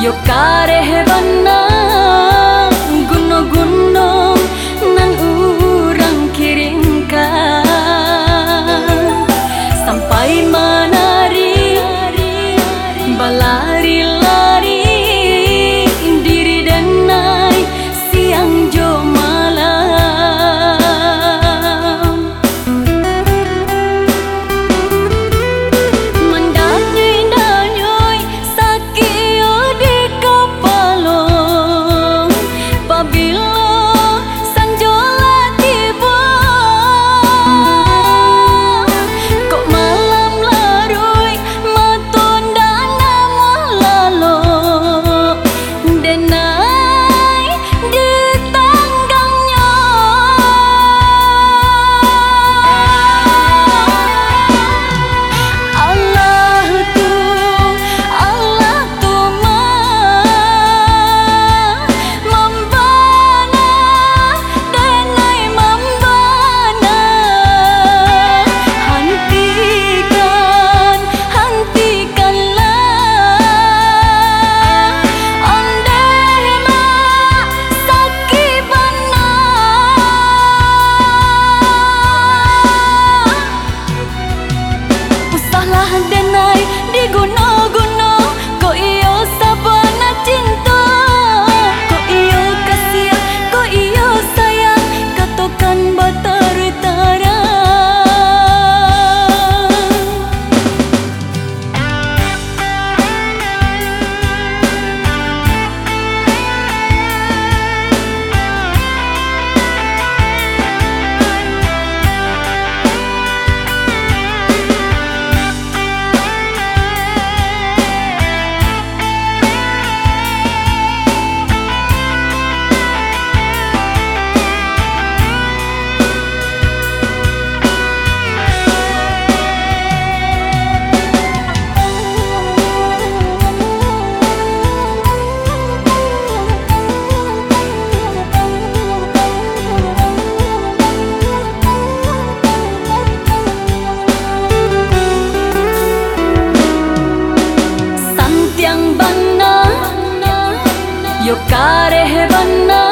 Yo karehbana gunung-gunung nan urang kiringkan sampai manari balari-lari diri denai siang jo malam mendanyui sakio di kapalong pabilo sanjola tiba kok malam larui matunda nama lalo denai di tanggangnya Allah tu membana denai membana hentikanlah ondema sakibana usahlah denai di gunung-gunung ko iyo sabana cinta ko iyo kasih ko iyo sayang katokan batar tara yo karehbana